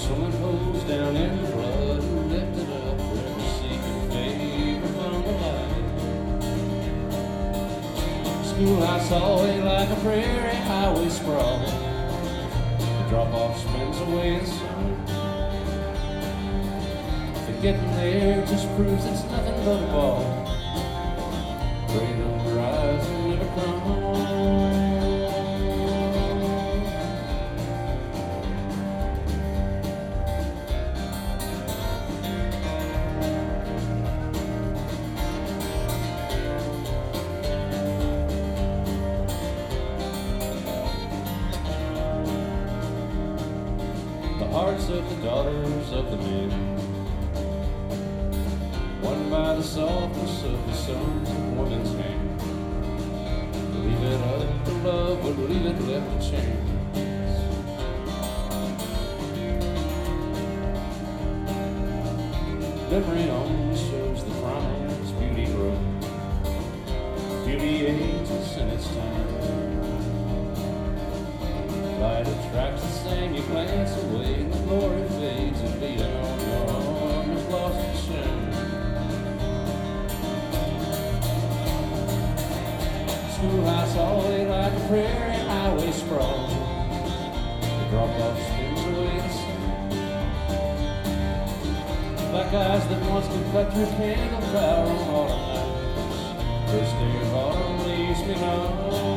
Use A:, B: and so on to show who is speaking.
A: swimming holes down in the blood, lifted up forever seeking favor from the light. Schoolhouse hallway like a prairie highway sprawl. The drop-off spins away the sun. Getting there just proves it's nothing but a ball. Great on the rise and never crumble. The hearts of the daughters of the men, won by the softness of the son's and woman's hand. Leave it up to love, but leave it left to chance. Memory only shows the crimes beauty grows. Beauty ages in its time. Light attracts the same, you glance away, and the glory fades, and leaving on your arm is lost its shame. Schoolhouse hallway like a prairie highway sprawl. The drop-off spins away the sun. Black eyes that once could cut through candle power on autumn nights. First day of autumn leaves me numb.